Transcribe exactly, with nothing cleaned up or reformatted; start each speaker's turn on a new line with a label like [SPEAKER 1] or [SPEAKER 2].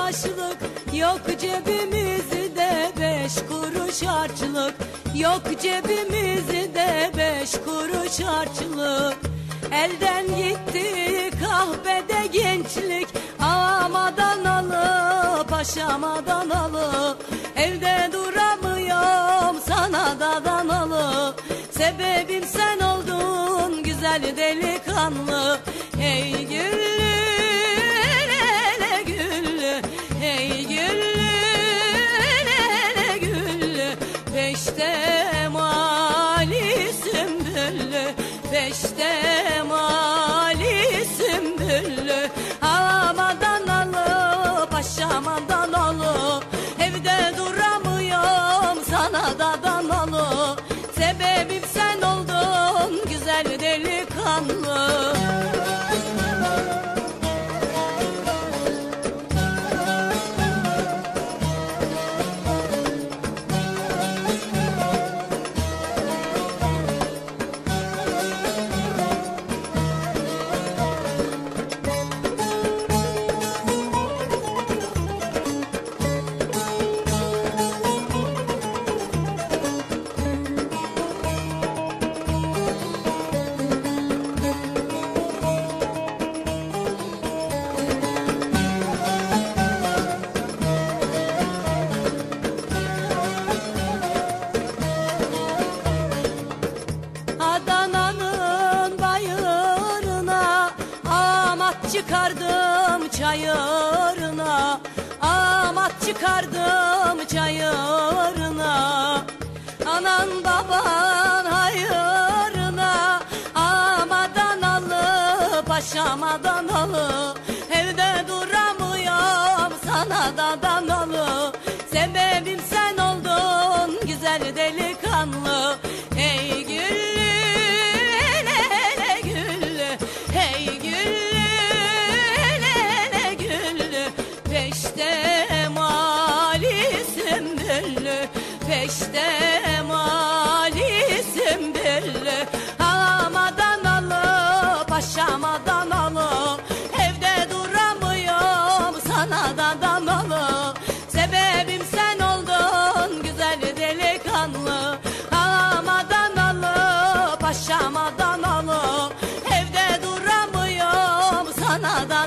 [SPEAKER 1] başlık, yok cebimizde beş kuruş harçlık. Yok cebimizde beş kuruş harçlık. Elden gitti kahvede gençlik, ağamadan alıp aşamadan alıp. Evde duramıyorum sana da danalı, sebebim sen oldun güzel delikanlı. Hey güllü ele güllü, hey güllü ele güllü. Beşte mali sümbüllü, beşte mali sümbüllü. Ağamadan alıp aşamadan alıp. Evde duramıyorum sana da danalı, sebebim sen oldun güzel delikanlı. Adana'nın bayırına amat çıkardım çayırına, amat çıkardım çayırına. Anan baban hayırına, amadan alıp aşamadan alıp. Evde duramıyorum sana da danalı, sebebim sen oldun güzel delikanlı. Hey güllü ele ele güllü, hey güllü ele ele güllü. Beşte mali sümbüllü, beşte mali sümbüllü. Ağamadan alıp aşamadan alıp. Evde duramıyorum sana da danalı, sebebim sen oldun güzel delikanlı. Ağamadan alıp aşamadan alıp. Evde duramıyorum sana da